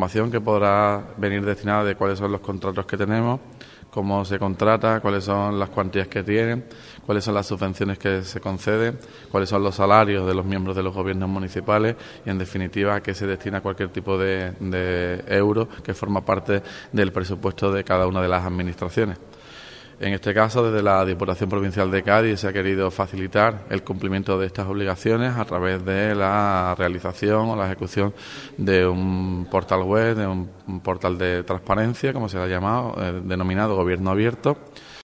información que podrá venir destinada de cuáles son los contratos que tenemos, cómo se contrata, cuáles son las cuantías que tienen, cuáles son las subvenciones que se conceden, cuáles son los salarios de los miembros de los gobiernos municipales y, en definitiva, a qué se destina cualquier tipo de euro que forma parte del presupuesto de cada una de las administraciones. En este caso, desde la Diputación Provincial de Cádiz se ha querido facilitar el cumplimiento de estas obligaciones a través de la realización o la ejecución de un portal web, de un portal de transparencia, como se le ha llamado, denominado Gobierno Abierto,